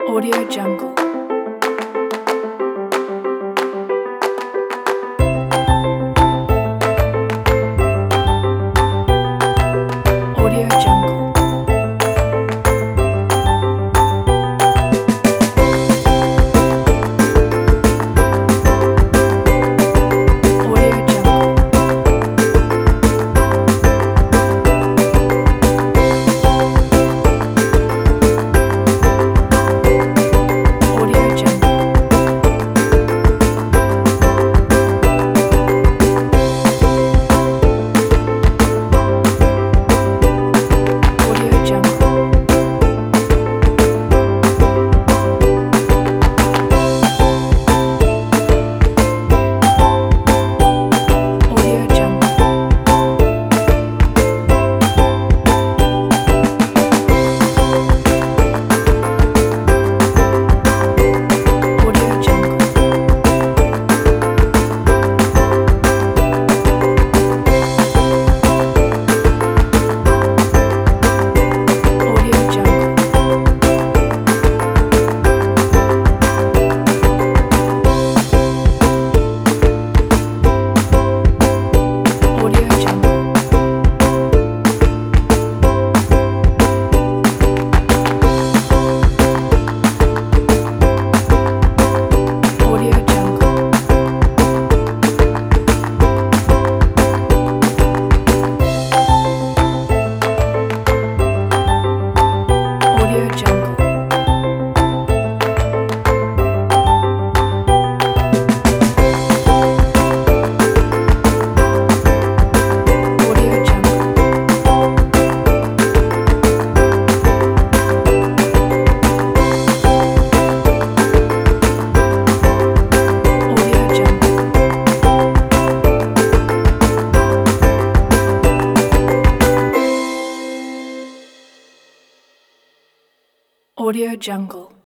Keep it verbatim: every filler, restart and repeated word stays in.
Audio Jungle. Audio Jungle. Audio Jungle. Audio Jungle. Audio Jungle. Audio Jungle. Audio Jungle. Audio Jungle. Audio Jungle. Audio Jungle. Audio Jungle. Audio Jungle. Audio Jungle. Audio Jungle.